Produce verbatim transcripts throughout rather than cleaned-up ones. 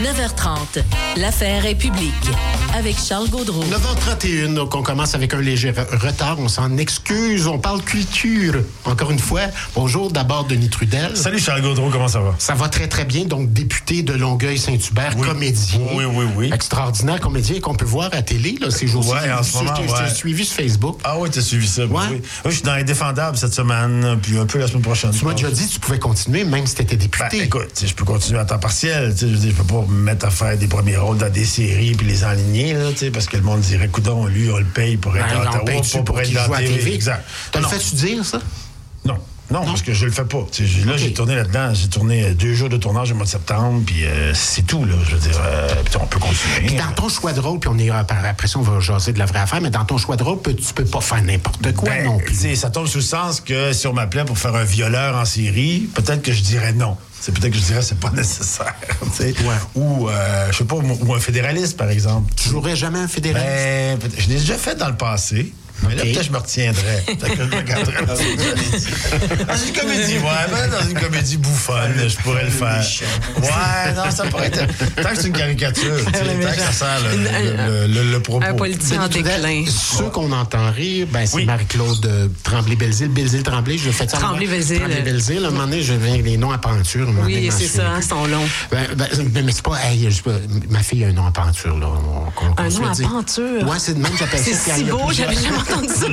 neuf heures trente, l'affaire est publique. Avec Charles Gaudreau. neuf heures trente et une, donc on commence avec un léger retard. On s'en excuse. On parle culture. Encore une fois, bonjour d'abord Denis Trudel. Salut Charles Gaudreau, comment ça va? Ça va très très bien. Donc député de Longueuil-Saint-Hubert, oui. comédien. Oui, oui, oui. Extraordinaire comédien qu'on peut voir à télé là, ces jours-ci. Ouais, en ce moment, je, ouais. je t'ai suivi sur Facebook. Ah oui, t'as suivi ça. Ouais. Oui. Oui, je suis dans Indéfendable cette semaine, puis un peu la semaine prochaine. Tu m'as déjà dit que tu pouvais continuer, même si tu étais député. Ben, écoute, je peux continuer à temps partiel. Je veux dire, je peux pas me mettre à faire des premiers rôles dans des séries puis les enligner, là, parce que le monde dirait, coudonc, lui, on le paye pour être Ben, à Ottawa, pas pour, pour être dans la T V. T V. Exact. T'as le Non. fait-tu dire, ça? Non. Non, non, parce que je le fais pas. T'sais, là, okay. j'ai tourné là-dedans. J'ai tourné deux jours de tournage au mois de septembre, puis euh, c'est tout, là. Je veux dire, euh, on peut continuer. Puis dans ton choix de rôle, puis on est après ça, on va jaser de la vraie affaire, mais dans ton choix de rôle, tu peux pas faire n'importe quoi ben, non plus. Ça tombe sous le sens que si on m'appelait pour faire un violeur en série, peut-être que je dirais non. C'est peut-être que je dirais que c'est pas nécessaire. Ouais. Ou, euh, je sais pas, ou un fédéraliste, par exemple. Tu jouerais jamais un fédéraliste? Ben, je l'ai déjà fait dans le passé. Mais okay. Là, peut-être que je me retiendrais. Peut-être que je me regarderais dans une comédie. Dans une comédie, ouais. Ben, dans une comédie bouffonne, je pourrais le faire. Ouais, non, ça pourrait être... Tant que c'est une caricature, tant que ça sert le, le, le, le, le propos. Un politicien en déclin. Ceux qu'on entend rire, ben, c'est oui. Marie-Claude Tremblay-Belzile. Belzile-Tremblay, je fais ça. Tremblay-Belzile. Tremblay-Belzile. À un moment donné, je viens les noms à penture. Oui, c'est ça, ils sont longs. Ben, ben, mais c'est pas... Hey, je, ma fille a un nom à penture, là. On, on un nom à dire. penture? Ouais, c'est de même que j'appelle ça. C'est si beau, j'avais jamais entendu ça.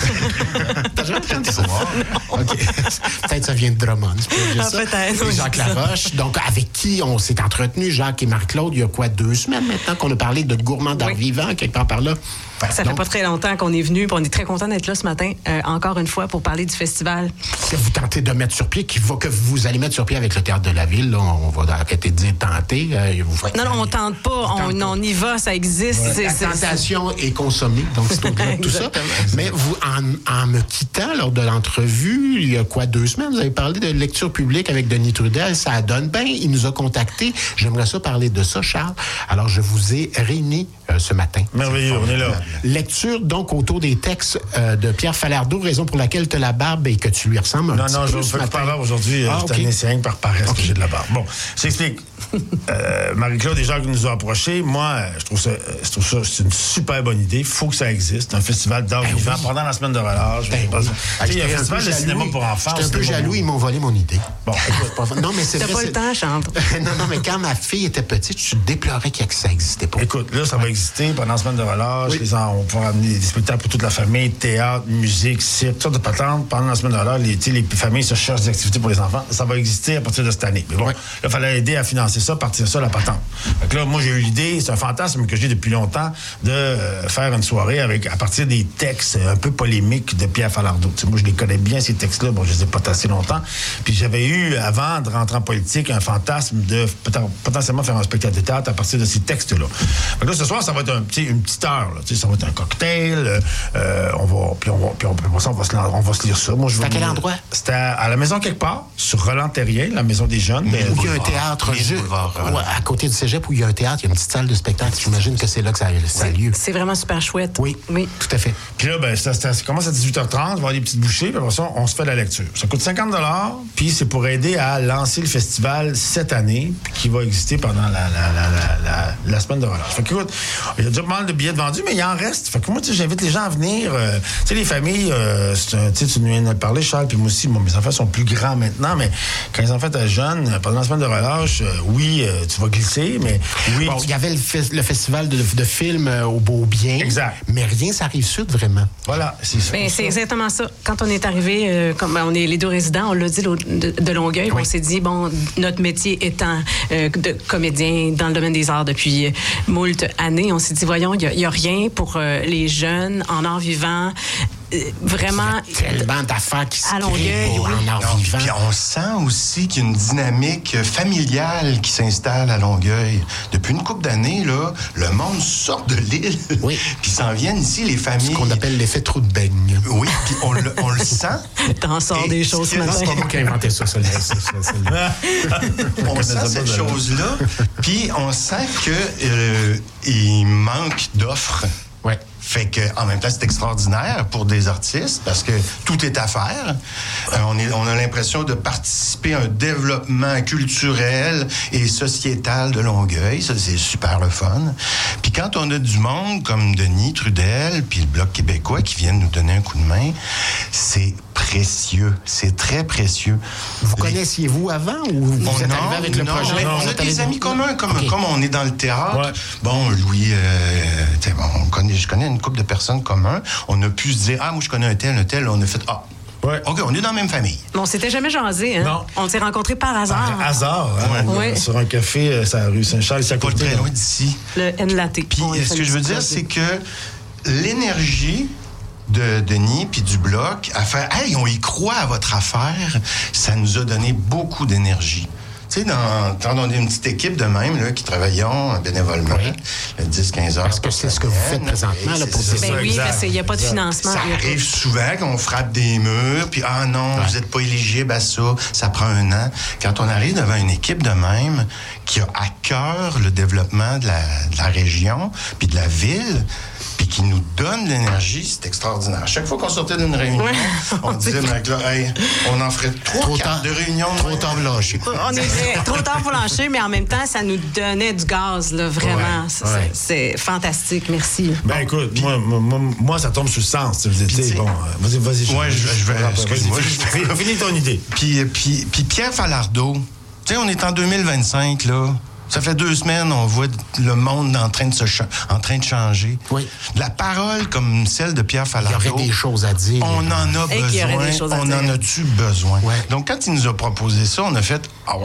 T'as jamais entendu ça? OK. Peut-être que ça vient de Drummond. Ah, ça. Peut-être. Jacques Laroche, donc avec qui on s'est entretenu, Jacques et Marie-Claude, il y a quoi, deux semaines maintenant qu'on a parlé de gourmand d'art oui. vivant, quelque part par là. Ça donc, fait pas très longtemps qu'on est venu, puis on est très content d'être là ce matin, euh, encore une fois, pour parler du festival. Que vous tentez de mettre sur pied, qui va, que vous allez mettre sur pied avec le Théâtre de la Ville, là, on va arrêter de dire tenter. Euh, vous faites, non, non, on tente pas, on, on, on y va, ça existe. Ouais. C'est, la c'est, tentation c'est... est consommée, donc c'est au-delà de tout ça. Mais vous, en, en me quittant lors de l'entrevue, il y a quoi, deux semaines, vous avez parlé de lecture publique avec Denis Trudel, ça donne bien, il nous a contactés. J'aimerais ça parler de ça, Charles. Alors, je vous ai réunis euh, ce matin. Merveilleux, on est là. Lecture, donc, autour des textes euh, de Pierre Falardeau, raison pour laquelle tu as la barbe et que tu lui ressembles un non, petit non, peu. Non, non, je ne veux pas parler aujourd'hui. Ah, okay. C'est rien que par paresse okay. que j'ai de la barbe. Bon, je t'explique. euh, Marie-Claude, des gens qui nous ont approchés, moi, je trouve ça, je trouve ça c'est une super bonne idée. Il faut que ça existe. Un festival d'art ben vivant oui. pendant la semaine de relâche. Ben oui. Il y a un festival de cinéma pour enfants. J'étais un peu jaloux, ils m'ont volé mon idée. Bon, écoute, non, mais c'est T'as vrai, pas c'est... le temps, Chante. non, non, mais quand ma fille était petite, je déplorais que ça n'existait pas. Écoute, là, ça ouais. va exister pendant la semaine de relâche. Oui. Les gens, on pourra amener des spectacles pour toute la famille, théâtre, musique, cirque, toutes sortes de patentes. Pendant la semaine de relâche, les, les familles se cherchent des activités pour les enfants. Ça va exister à partir de cette année. Mais bon, ouais. il fallait aider à financer ça, partir ça, la patente. Donc là, moi, j'ai eu l'idée, c'est un fantasme que j'ai depuis longtemps, de euh, faire une soirée avec, à partir des textes un peu polémiques de Pierre Falardeau. T'sais, moi, je les connais bien, ces textes-là. Bon, je les ai pas assez longtemps. Puis j'avais eu, avant de rentrer en politique, un fantasme de potentiellement faire un spectacle de théâtre à partir de ces textes-là. Donc là, ce soir, ça va être un, une petite heure. Là, ça va être un cocktail. Euh, on va, puis on va, puis on, puis on, va, on, va se, on va se lire ça. Moi, je c'est à quel me, endroit? C'était à, à la maison quelque part, sur Roland-Terrien, la maison des jeunes. Mais où il y a un théâtre, je, ouais, à côté du cégep, où il y a un théâtre, il y a une petite salle de spectacle. J'imagine que c'est là que ça, ça a lieu. C'est vraiment super chouette. Oui, oui, tout à fait. Puis là, ben, ça, ça, ça commence à dix-huit heures trente, on va avoir des petites bouchées, puis après ça, on se fait la lecture. Ça coûte cinquante dollars, puis c'est pour aider à lancer le festival cette année, qui va exister pendant la, la, la, la, la, la semaine de relâche. Fait que, écoute, il y a déjà pas mal de billets de vendus, mais il en reste. Fait que moi, tu sais, j'invite les gens à venir. Euh, tu sais, les familles, euh, tu sais, tu nous viens de parler, Charles, puis moi aussi, moi, mes enfants sont plus grands maintenant, mais quand les enfants étaient jeunes, pendant la semaine de relâche, euh, oui, euh, tu vas glisser, mais oui. Bon, il y avait le, fe- le festival de, de films euh, au Beau-Bien. Exact. Mais rien, ça arrive sud, vraiment. Voilà, c'est ça. Ben, c'est exactement ça. Quand on est arrivé, euh, comme on est les deux résidents, on l'a dit de, de Longueuil, oui. on s'est dit, bon, notre métier étant euh, de comédien dans le domaine des arts depuis euh, moult années, on s'est dit, voyons, il n'y a, a rien pour euh, les jeunes en art vivant. Vraiment. Il y a tellement d'affaires qui se créent oui. en art vivant. Puis on sent aussi qu'il y a une dynamique familiale qui s'installe à Longueuil. Depuis une couple d'années, là, le monde sort de l'île. Oui. Puis s'en viennent ici, les familles. Ce qu'on appelle l'effet trou de beigne. Oui, puis on, le, on le sent. T'en sors des choses ce matin. C'est pas moi qui ai inventé ça, ça, ça, ça, ça. On sent cette chose-là. Puis on sent qu'il euh, manque d'offres. Ouais. Fait que, en même temps, c'est extraordinaire pour des artistes parce que tout est à faire. Euh, on, est, on a l'impression de participer à un développement culturel et sociétal de Longueuil. Ça, c'est super le fun. Puis quand on a du monde comme Denis Trudel puis le Bloc québécois qui viennent nous donner un coup de main, c'est précieux. C'est très précieux. Vous Les... connaissiez-vous avant ou vous on, êtes non, arrivé avec le non, projet? Non, on a des amis communs, comme, okay. comme on est dans le théâtre. Ouais. Bon, Louis, euh, bon, on connaît, je connais une couple de personnes communs. On a pu se dire, ah, moi, je connais un tel, un tel. On a fait, ah, ouais. OK, on est dans la même famille. Mais on s'était jamais jasé, hein? Non. On s'est rencontrés par hasard. Par hasard, hein? Ouais. Ouais. Sur un café, sur la rue Saint-Charles, c'est à Pas côté. très loin d'ici. Le N-Laté. Puis, ce que je veux dire, c'est que l'énergie de Denis puis du Bloc à faire « Hey, on y croit à votre affaire », ça nous a donné beaucoup d'énergie. Tu sais, dans, quand on est une petite équipe de même, là, qui travaillons bénévolement, oui. dix à quinze heures. Parce que c'est ce que vous faites présentement, là, pour ça. Ben oui, parce qu'il n'y a pas de financement. Ça arrive souvent qu'on frappe des murs, puis ah non, ouais. vous n'êtes pas éligible à ça, ça prend un an. Quand on arrive devant une équipe de même qui a à cœur le développement de la, de la région, puis de la ville, puis qui nous donne de l'énergie, c'est extraordinaire. À chaque fois qu'on sortait d'une réunion, ouais. on disait, mec, là, hey, on en ferait trois quarts de réunion. Trop tard lâché. On est trop tard pour lâcher, mais en même temps, ça nous donnait du gaz, là, vraiment. Ouais, c'est, ouais. c'est fantastique, merci. Ben écoute, puis, moi, moi, moi, ça tombe sur le sens. Vous étiez, bon, vas-y, vas-y. Ouais, je, je vais, excuse-moi. Finis ton idée. Puis, puis, puis Pierre Falardeau, tu sais, on est en deux mille vingt-cinq, là. Ça fait deux semaines, on voit le monde en train de, se cha- en train de changer. Oui. La parole comme celle de Pierre Falardeau. Il y aurait des choses à dire. On en a Et besoin. On en a-tu besoin? Ouais. Donc, quand il nous a proposé ça, on a fait « Ah ouais ».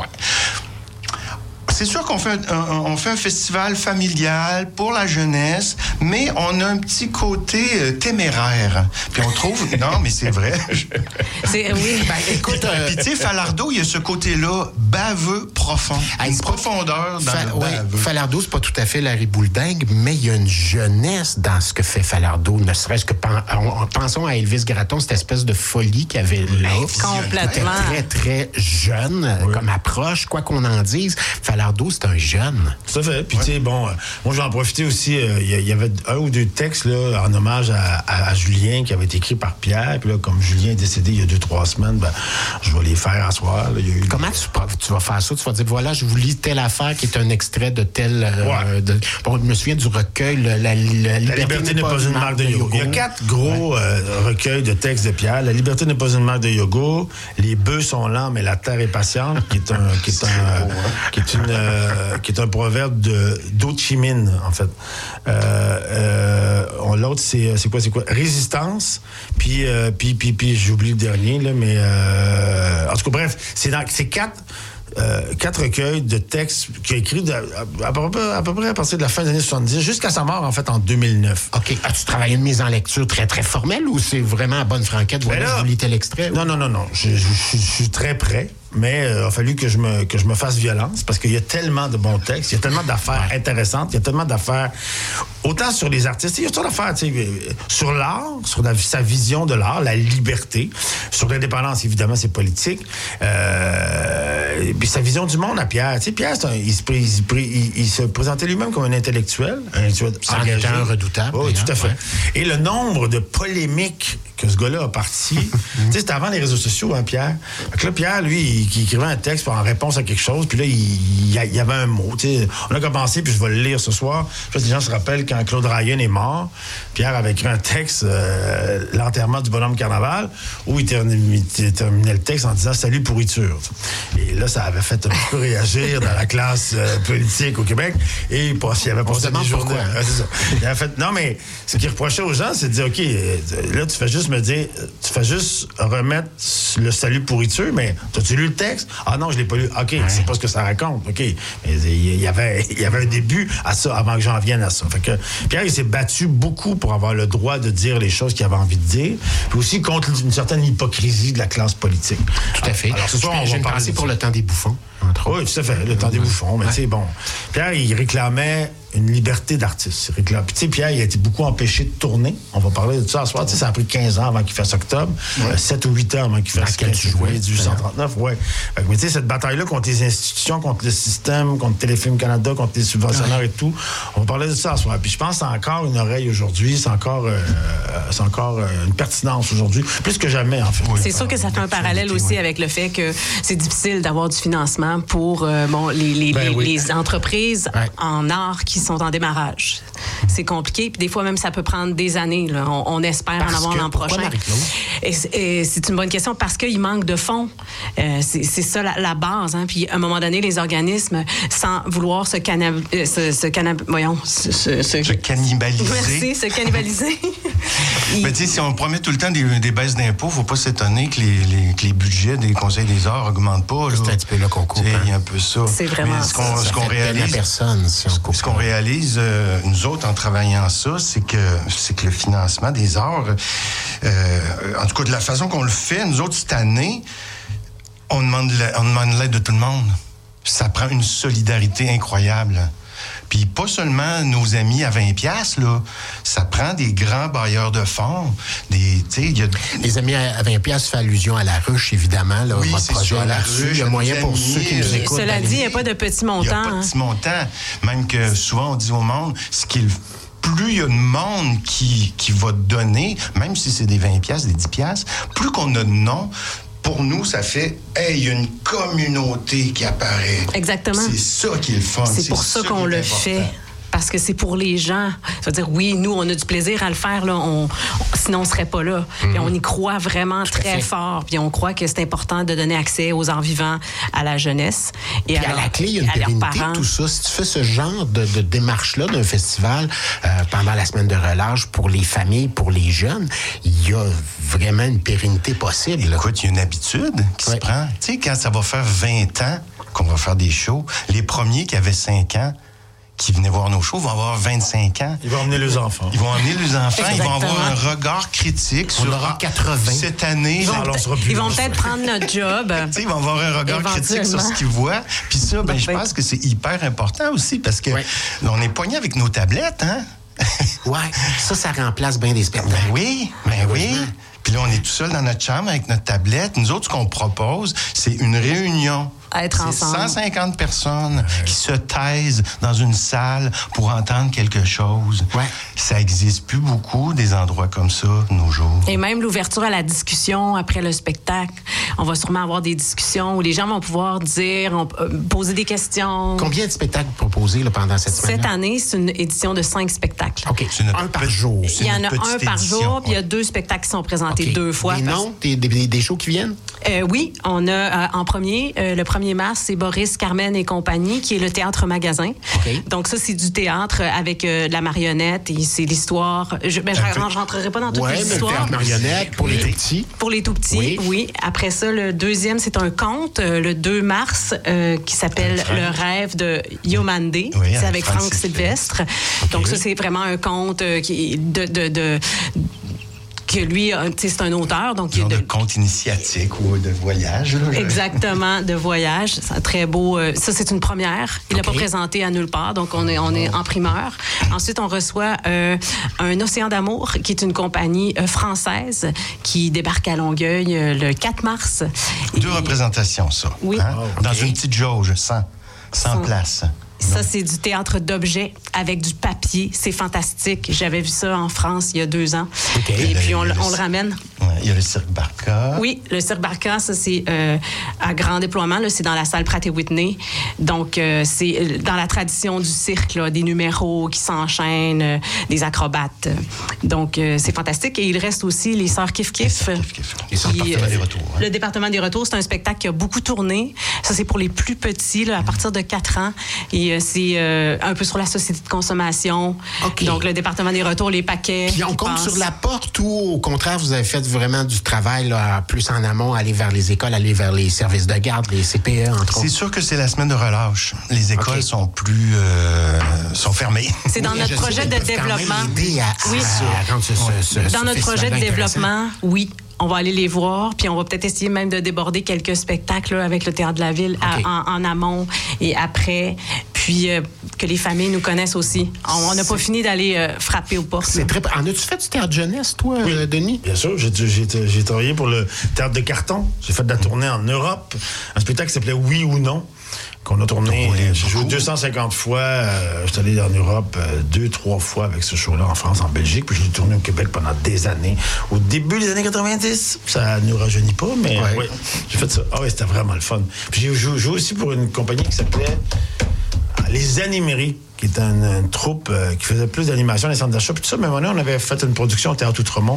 C'est sûr qu'on fait un, un, on fait un festival familial pour la jeunesse, mais on a un petit côté euh, téméraire. Puis on trouve... Non, mais c'est vrai. C'est, oui. Ben, écoute... Euh, Puis tu sais, Falardeau, il y a ce côté-là baveux, profond. Une profondeur dans Fa- le oui, baveux. Falardeau, c'est pas tout à fait Larry Boulding, mais il y a une jeunesse dans ce que fait Falardeau. Ne serait-ce que... Pen- on, pensons à Elvis Gratton, cette espèce de folie qu'il avait là. Complètement. Très, très jeune oui. comme approche, quoi qu'on en dise. Falardeau, c'est un jeune. Tout à fait. Puis, ouais. tu sais, bon, euh, moi, j'en profiter aussi. Il euh, y, y avait un ou deux textes là, en hommage à, à, à Julien qui avait été écrit par Pierre. Puis là, comme Julien est décédé il y a deux, trois semaines, ben, je vais les faire à soir. Là. Y a eu... Comment tu, tu vas faire ça? Tu vas dire, voilà, je vous lis telle affaire qui est un extrait de tel... Euh, ouais. de, bon, je me souviens du recueil, la, la, la, la liberté, liberté n'est pas, pas une marque de yoga. Il y a quatre gros ouais. euh, recueils de textes de Pierre. La liberté n'est pas une marque de yoga. Les bœufs sont lents, mais la terre est patiente, qui est un... qui est un, euh, qui est une... Euh, qui est un proverbe de, d'Ho Chi Minh, en fait. Euh, euh, l'autre, c'est, c'est quoi, c'est quoi? Résistance, puis, euh, puis, puis, puis j'oublie le dernier, là, mais... Euh, en tout cas, bref, c'est, dans, c'est quatre... Euh, quatre recueils de textes qu'il a écrits de, à, à, peu près, à peu près à partir de la fin des années soixante-dix jusqu'à sa mort, en fait, en deux mille neuf. OK. As-tu travaillé une mise en lecture très, très formelle ou c'est vraiment à bonne franquette? Voilà, là, je vous lis tel extrait. Non, non, non, non. Je, je, je, je suis très prêt. Mais il euh, a fallu que je me que je me fasse violence parce qu'il y a tellement de bons textes, il y a tellement d'affaires ouais. intéressantes, il y a tellement d'affaires, autant sur les artistes, il y a tant d'affaires, tu sais, sur l'art, sur la, sa vision de l'art, la liberté, sur l'indépendance, évidemment, c'est politique, euh, et puis sa vision du monde à Pierre. Tu sais, Pierre, c'est un, il, se, il, se, il, il se présentait lui-même comme un intellectuel, un intellectuel engagé, un redoutable. Oui, tout à fait. Ouais. Et le nombre de polémiques que ce gars-là a parti, tu sais, c'était avant les réseaux sociaux, hein, Pierre. Fait que là, Pierre, lui, il qui écrivait un texte en réponse à quelque chose, puis là, il, il y avait un mot. T'sais. On a commencé, puis je vais le lire ce soir. Je sais pas si les gens se rappellent, quand Claude Ryan est mort, Pierre avait écrit un texte, euh, l'enterrement du bonhomme Carnaval, où il terminait, il terminait le texte en disant « Salut pourriture ». Et là, ça avait fait un peu réagir dans la classe euh, politique au Québec, et il, passe, il avait passé des journées. Ouais, c'est ça. Il avait fait... Non, mais ce qu'il reprochait aux gens, c'est de dire « OK, là, tu fais juste me dire, tu fais juste remettre le salut pourriture, mais t'as-tu lu le texte? Ah non, je l'ai pas lu. OK, ouais. c'est pas ce que ça raconte. OK. Mais il y avait, il y avait un début à ça avant que j'en vienne à ça. Fait que Pierre, il s'est battu beaucoup pour avoir le droit de dire les choses qu'il avait envie de dire, puis aussi contre une certaine hypocrisie de la classe politique. Tout à fait. Alors, ce soir, on j'ai va pensé pour le temps des bouffons, entre autres. Oui, tout à fait, le temps des bouffons. Mais ouais. tu sais, bon, Pierre, il réclamait une liberté d'artiste. C'est clair. Puis, tu sais, Pierre, il a été beaucoup empêché de tourner. On va parler de ça ce soir. Tu sais, ça a pris quinze ans avant qu'il fasse octobre, ouais. euh, sept ou huit ans avant qu'il fasse dix-huit cent trente-neuf. Ouais. Mais tu sais, cette bataille-là contre les institutions, contre le système, contre Téléfilm Canada, contre les subventionnaires ouais. et tout, on va parler de ça ce soir. Puis je pense que c'est encore une oreille aujourd'hui, c'est encore, euh, c'est encore euh, une pertinence aujourd'hui, plus que jamais, en fait. Oui. C'est sûr que ça fait un parallèle aussi oui. avec le fait que c'est difficile d'avoir du financement pour euh, bon, les, les, ben les, oui. les entreprises ouais. en art qui sont en démarrage. C'est compliqué, puis des fois même ça peut prendre des années. Là. On, on espère parce en avoir l'an prochain. Et, et c'est une bonne question parce qu'il manque de fonds. Euh, c'est, c'est ça la, la base. Hein. Puis à un moment donné, les organismes, sans vouloir se cannab... Euh, se, se cannab... Voyons, se, se, se... se cannibaliser. Merci, se cannibaliser. Il... Mais tu sais, si on promet tout le temps des, des baisses d'impôts, il ne faut pas s'étonner que les, les, que les budgets des conseils des arts n'augmentent pas. Là. C'est un petit peu là qu'on coupe. Il y a un peu ça. C'est vraiment Mais ce qu'on, ça. Ce qu'on réalise, personne, si on coupe ce qu'on réalise, euh, nous autres, en travaillant ça, c'est que, c'est que le financement des arts, euh, en tout cas de la façon qu'on le fait, nous autres, cette année, on demande, on demande l'aide de tout le monde. Ça prend une solidarité incroyable. Puis pas seulement nos amis à vingt piastres, là. Ça prend des grands bailleurs de fonds. Des, y a... Les amis à vingt piastres fait allusion à la ruche, évidemment. Là, oui, votre c'est projet sûr, à la ruche. Il y a moyen pour ceux qui nous écoutent. Cela dit, il n'y a pas de petits montants. Il n'y a pas de petits montants. Même que souvent, on dit au monde, ce qu'il plus il y a de monde qui, qui va donner, même si c'est des vingt piastres, des dix piastres, plus qu'on a de noms, pour nous, ça fait, hey, il y a une communauté qui apparaît. Exactement. C'est ça qui est le fun. C'est, c'est pour ça, ça qu'on le important. Fait. Parce que c'est pour les gens. Ça veut dire, oui, nous, on a du plaisir à le faire, là. On, on, sinon, on ne serait pas là. Mm-hmm. Puis on y croit vraiment Tout très fort. Puis on croit que c'est important de donner accès aux arts vivants à la jeunesse. Et puis à, à la clé, il y a une pérennité, tout ça. Si tu fais ce genre de, de démarche-là d'un festival euh, pendant la semaine de relâche pour les familles, pour les jeunes, il y a vraiment une pérennité possible. Écoute, il y a une habitude qui ouais. se prend. Tu sais, quand ça va faire vingt ans qu'on va faire des shows, les premiers qui avaient cinq ans, qui venaient voir nos shows vont avoir vingt-cinq ans. Ils vont emmener les enfants. Ils vont emmener les enfants. Exactement. Ils vont avoir un regard critique On sur aura quatre-vingts. Cette année. Ils vont, peut- ils vont peut-être prendre notre job. Ils vont avoir un regard critique sur ce qu'ils voient. Puis ça, ben, je pense que c'est hyper important aussi parce que ouais. on est poigné avec nos tablettes, hein? Ouais, ça, ça remplace bien des spectacles. Ben oui, ben oui. Puis là, on est tout seul dans notre chambre avec notre tablette. Nous autres, ce qu'on propose, c'est une réunion. À être c'est ensemble. cent cinquante personnes ouais. qui se taisent dans une salle pour entendre quelque chose. Ouais. Ça n'existe plus beaucoup des endroits comme ça de nos jours. Et même l'ouverture à la discussion après le spectacle. On va sûrement avoir des discussions où les gens vont pouvoir dire, on, euh, poser des questions. Combien de spectacles proposés là, pendant cette semaine? Cette année, c'est une édition de cinq spectacles. OK. C'est un par petit, jour. Il y en a un par édition, jour, puis il ouais. y a deux spectacles qui sont présentés okay. deux fois. Des noms, des, des, des shows qui viennent? Euh, oui, on a euh, en premier, euh, le premier mars, c'est Boris, Carmen et compagnie, qui est le théâtre magasin. Okay. Donc ça, c'est du théâtre avec euh, de la marionnette et c'est l'histoire. Je ben, je rentrerai pas dans toutes ouais, les histoires. Le théâtre marionnette pour oui. les tout petits. Pour les tout petits, oui. oui. Après ça, le deuxième, c'est un conte, euh, le deux mars, euh, qui s'appelle Le rêve de Yomande. Oui, c'est avec Franck, Franck Sylvestre. Okay. Donc ça, c'est vraiment un conte euh, qui de, de, de que lui, c'est un auteur. Donc genre de, de conte initiatique ou de voyage. Là, exactement, de voyage. C'est un très beau... Euh, ça, c'est une première. Il l'a okay. pas présenté à nulle part, donc on est, on est en primeur. Ensuite, on reçoit euh, un Océan d'amour, qui est une compagnie euh, française qui débarque à Longueuil euh, le quatre mars. Deux Et... représentations, ça. Oui. Hein? Oh, okay. Dans une petite jauge, cent, cent places. Ça, c'est du théâtre d'objets avec du papier. C'est fantastique. J'avais vu ça en France il y a deux ans. Okay. Et puis, on, on le ramène. Ouais, il y a le Cirque Barca. Oui, le Cirque Barca, ça, c'est euh, à grand déploiement. Là, c'est dans la salle Pratt et Whitney. Donc, euh, c'est dans la tradition du cirque, là, des numéros qui s'enchaînent, euh, des acrobates. Donc, euh, c'est fantastique. Et il reste aussi les Sœurs Kif Kif. Les Kif Kif. Les Sœurs Département des Retours. Hein. Le Département des Retours, c'est un spectacle qui a beaucoup tourné. Ça, c'est pour les plus petits, là, à partir de quatre ans. Et c'est euh, un peu sur la société de consommation. Okay. Donc, le département des retours, les paquets. Puis on compte sur la porte ou, au contraire, vous avez fait vraiment du travail là, plus en amont, aller vers les écoles, aller vers les services de garde, les C P E, entre autres? C'est sûr que c'est la semaine de relâche. Les écoles okay. sont plus... Euh, sont fermées. C'est dans oui, notre projet de développement. À, oui. À, à, à, ce, ce, ce, dans notre projet de développement, oui. On va aller les voir, puis on va peut-être essayer même de déborder quelques spectacles là, avec le Théâtre de la Ville okay. à, en, en amont et après. puis euh, que les familles nous connaissent aussi. On n'a pas fini d'aller euh, frapper aux portes. C'est très... En as-tu fait du théâtre jeunesse, toi, Oui. euh, Denis? Bien sûr, j'ai, j'ai, j'ai travaillé pour le théâtre de carton. J'ai fait de la tournée en Europe. Un spectacle qui s'appelait Oui ou non, qu'on a tourné. Tourné J'ai joué beaucoup. deux cent cinquante fois. Euh, je suis allé en Europe euh, deux, trois fois avec ce show-là, en France, en Belgique. Puis je l'ai tourné au Québec pendant des années. Au début des années quatre-vingt-dix, ça ne nous rajeunit pas, mais Ouais. oui, j'ai fait ça. Ah oui, c'était vraiment le fun. Puis j'ai joué, joué aussi pour une compagnie qui s'appelait Les Animeries, qui est une, une troupe euh, qui faisait plus d'animation dans les centres d'achat. Puis tout ça, mais à un moment donné, on avait fait une production au Théâtre Outremont.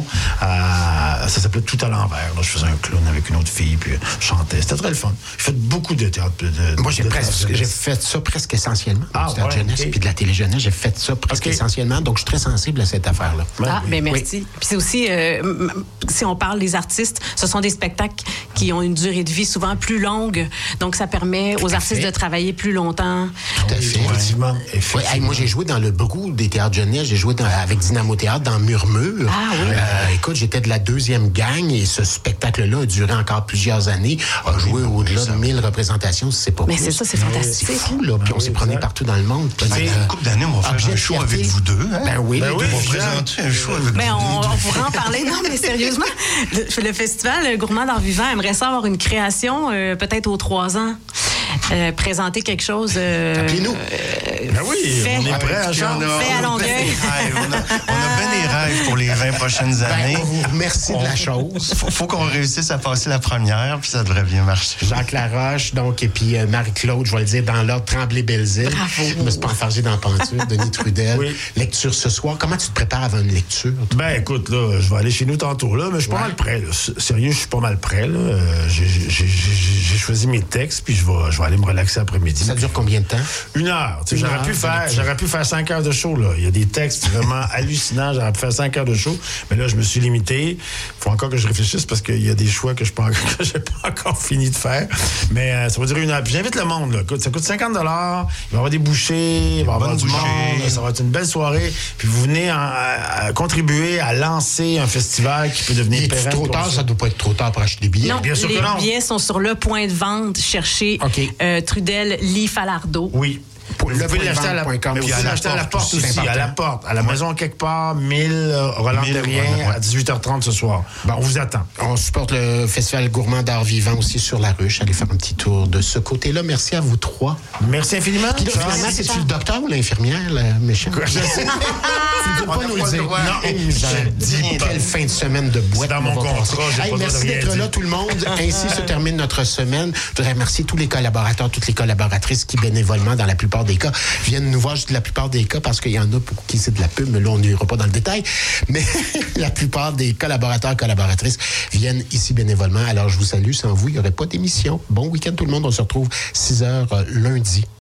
À, ça s'appelait Tout à l'envers. Là, je faisais un clown avec une autre fille, puis je chantais. C'était très le fun. J'ai fait beaucoup de théâtre. De, de, Moi, j'ai, de presque, théâtre j'ai jeunesse. fait ça presque essentiellement. Ah, du théâtre ouais, jeunesse ok. puis de la télé-jeunesse. J'ai fait ça presque Ok. essentiellement. Donc, je suis très sensible à cette affaire-là. Ouais, Ah, oui. ben merci. Puis c'est aussi, euh, m- m- si on parle des artistes, ce sont des spectacles qui ont une durée de vie souvent plus longue. Donc, ça permet aux à artistes fait. de travailler plus longtemps. Tout à fait. Effectivement. Ouais, effectivement. hey, moi, j'ai joué dans le brou des théâtres jeunesse. J'ai joué dans- avec Dynamo Théâtre dans Murmure. Ah oui. Euh, écoute, j'étais de la deuxième gang et ce spectacle-là a duré encore plusieurs années. A joué au-delà de mille représentations, si c'est pas Mais plus. c'est ça, c'est fantastique. C'est fou, là. Puis on Ah s'est oui, promené exact. partout dans le monde. Puis, Ben, euh, une couple d'années, on va objet faire un de show fierté. avec vous deux. Hein? Ben oui, Ben les oui, deux. On va exact. présenter un show avec Ben, vous on, deux. on pourrait en parler. Non, mais sérieusement, le, le festival Gourmand d'art vivant aimerait ça avoir une création, euh, peut-être aux trois ans. Euh, présenter quelque chose. Euh, Appelez-nous. euh, Ben oui, fait. on est prêt à Puis on chanter. a- Fait à on a Longueuil. bien des rêves. On a, on a bien des rêves pour les vingt prochaines Ben, années. on vous remercie de la chose. Faut, faut qu'on réussisse à passer la première, puis ça devrait bien marcher. Jacques Laroche, donc, et puis euh, Marie-Claude, je vais le dire dans l'ordre, Tremblay-Belzile. Bravo. Je me suis pas enfargé dans la peinture. Denis Trudel. Oui. Lecture ce soir. Comment tu te prépares avant une lecture? Ben écoute, là, je vais aller chez nous tantôt, là, mais je suis pas Ouais. mal prêt. Là. S- Sérieux, je suis pas mal prêt. Là. Euh, j'ai, j'ai- j'ai- j'ai choisi mes textes, puis je vais, je vais aller me relaxer après-midi. Ça dure combien de temps? Une heure. Tu sais, Une j'aurais, heure pu de faire, lecture. j'aurais pu faire cinq heures de show. Là. Il y a des textes vraiment hallucinants. J'aurais pu faire cinq heures de show. Mais là, je me suis limité. Il faut encore que je réfléchisse parce qu'il y a des choix que je n'ai pas encore fini de faire. Mais euh, ça va durer une heure. Puis j'invite le monde. Là. Écoute, ça coûte cinquante dollars. Il va y avoir des bouchées. Il va y avoir bonnes du bouchées. monde. Ça va être une belle soirée. Puis vous venez en- à, à contribuer à lancer un festival qui peut devenir Et pérenne. trop comme tard, ça. ça doit pas être trop tard pour acheter des billets. Non, bien sûr les que non. billets sont sur le point de vente. Cherchez OK. euh, Trudel Lee Falardeau. Oui. Pour Vous le pouvez point de l'acheter à la, vente point com. mais vous Puis à pouvez la l'acheter à la porte porte aussi, aussi, c'est à la important. porte, à la maison quelque part, mille euh, Roland mille, Terrien, ouais, ouais. à dix-huit heures trente ce soir. Bon, on vous attend. On supporte le Festival Gourmand d'art vivant aussi sur la ruche. Allez faire un petit tour de ce côté-là. Merci à vous trois. Merci infiniment. Puis là, Charles. finalement, c'est-tu le docteur ou l'infirmière, la méchante? Quoi, je sais. Tu ne peux On pas n'a nous pas le le dire. droit. Non, Je j'ai dis dit pas. quelle fin de semaine de boîte. C'est dans mon on va contrat, passer. j'ai pas Hey, le droit de merci rien d'être dire. là, tout le monde. Ainsi se termine notre semaine. Je voudrais remercier tous les collaborateurs, toutes les collaboratrices qui, bénévolement, dans la plupart des cas, viennent nous voir. Je dis la plupart des cas parce qu'il y en a pour qui c'est de la pub, mais là, on n'ira pas dans le détail. Mais la plupart des collaborateurs, collaboratrices viennent ici bénévolement. Alors, je vous salue. Sans vous, il n'y aurait pas d'émission. Bon week-end, tout le monde. On se retrouve six heures lundi.